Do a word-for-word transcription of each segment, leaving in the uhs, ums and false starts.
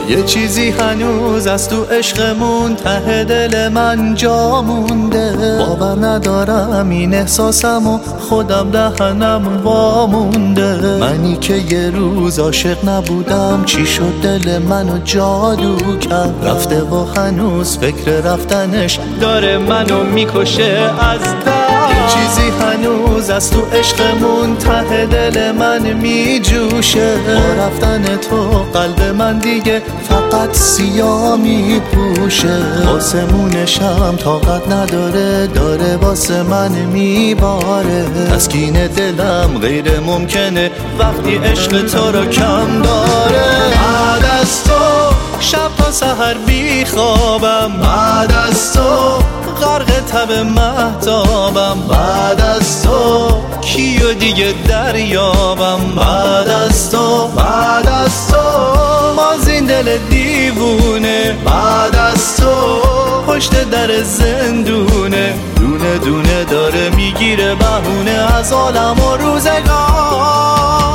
یه چیزی هنوز از تو عشقمون ته دل من جا مونده. باور ندارم این احساسمو خودم دهنم وامونده. منی که یه روز عاشق نبودم چی شد دل منو جادو کرد. رفته و هنوز فکر رفتنش داره منو میکشه از درد. یه چیزی هنوز از تو عشقمون ته دل من میجوشه. با رفتن تو قلب من دیگه فقط سیاه میپوشه. آسمونشم طاقت نداره داره واسه من میباره. تسکین دلم غیر ممکنه وقتی عشق تو رو کم داره. بعد از تو شب تا سحر بی خوابم. بعد از تو غرق تب مهتابم. بعد از تو کیو دیگه دریابم. بعد از تو بعد از تو مازین دل دیوونه. بعد از تو پشت در زندونه. دونه دونه داره میگیره بهونه از عالم و روزگار.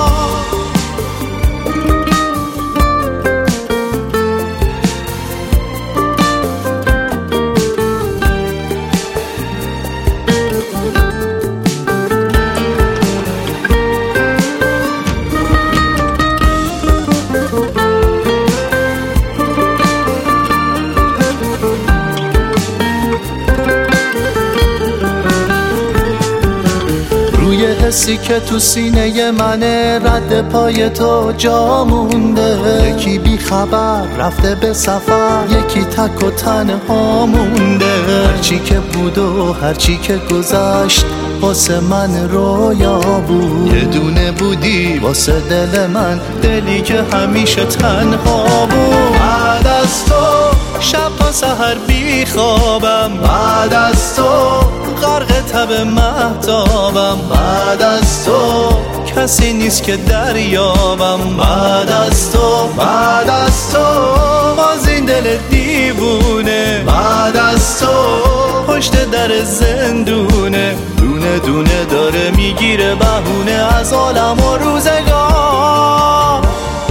حسی که تو سینه منه رد پای تو جا مونده. یکی بی خبر رفته به سفر یکی تک و تنها مونده. هرچی که بود و هرچی که گذشت واسه من رویا بود. یه دونه بودی واسه دل من دلی که همیشه تنها بود. بعد از تو شب تا سحر بی خوابم. بعد از تو غرق تب مهتابم. بعد از تو کسی نیست که دریابم. بعد از تو بعد از تو مازین دل دیوونه. بعد از تو پشت در زندونه. دونه دونه داره میگیره بهونه از عالم و روزگار.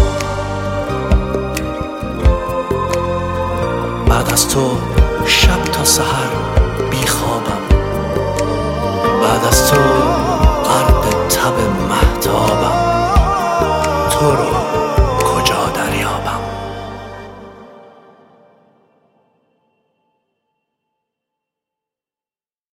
بعد از تو شب تا سحر بی خوابم. بعد از تو غرق تب مهتابم. تو رو